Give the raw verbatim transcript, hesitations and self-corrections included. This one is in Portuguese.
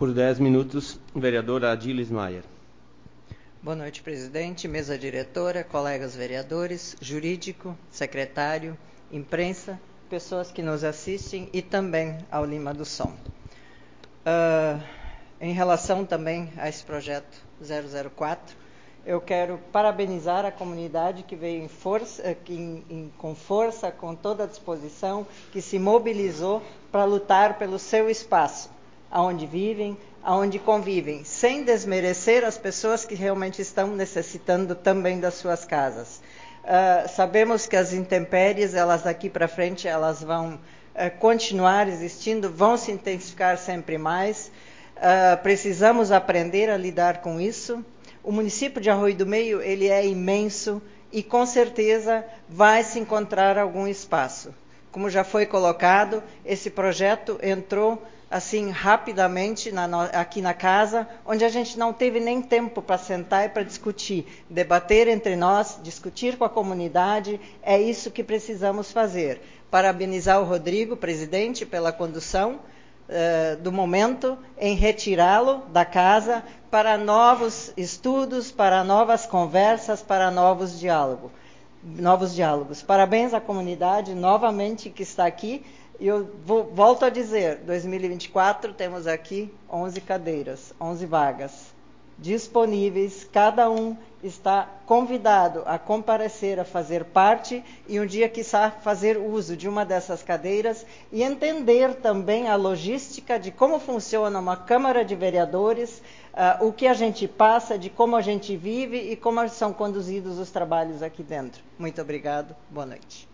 Por dez minutos, vereadora Adilis Maier. Boa noite, presidente, mesa diretora, colegas vereadores, jurídico, secretário, imprensa, pessoas que nos assistem e também ao Lima do Som. Uh, em relação também a esse projeto zero zero quatro, eu quero parabenizar a comunidade que veio em força, que em, em, com força, com toda a disposição, que se mobilizou para lutar pelo seu espaço, aonde vivem, aonde convivem, sem desmerecer as pessoas que realmente estão necessitando também das suas casas. Uh, sabemos que as intempéries, elas daqui para frente, elas vão uh, continuar existindo, vão se intensificar sempre mais. Uh, precisamos aprender a lidar com isso. O município de Arroio do Meio, ele é imenso e com certeza vai se encontrar algum espaço. Como já foi colocado, esse projeto entrou assim rapidamente na, aqui na casa, onde a gente não teve nem tempo para sentar e para discutir, debater entre nós, discutir com a comunidade, é isso que precisamos fazer. Parabenizar o Rodrigo, presidente, pela condução uh, do momento em retirá-lo da casa para novos estudos, para novas conversas, para novos diálogos. Novos diálogos. Parabéns à comunidade novamente que está aqui. E eu vou, volto a dizer, dois mil e vinte e quatro temos aqui onze cadeiras, onze vagas disponíveis. Cada um está convidado a comparecer, a fazer parte e um dia quiçá fazer uso de uma dessas cadeiras e entender também a logística de como funciona uma Câmara de Vereadores, uh, o que a gente passa, de como a gente vive e como são conduzidos os trabalhos aqui dentro. Muito obrigado, boa noite.